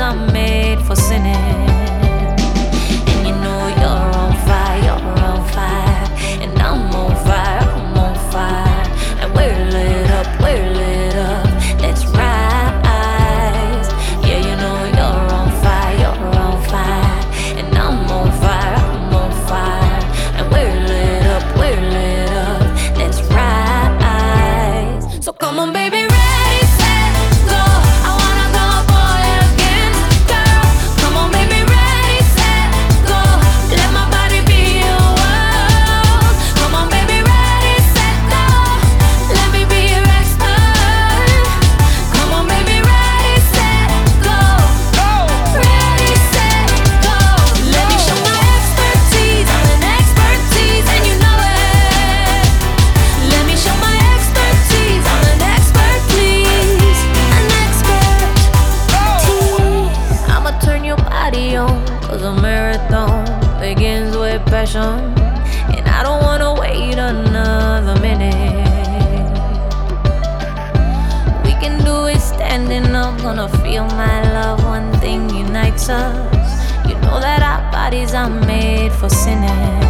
I'm made for sinning. And you know you're on fire, and I'm on fire, and we're lit up, let's rise. Yeah, you know you're on fire, and I'm on fire, and we're lit up, let's rise. So come on, baby. Cause a marathon begins with passion, and I don't wanna wait another minute. We can do it standing up, gonna feel my love. One thing unites us. You know that our bodies are made for sinning.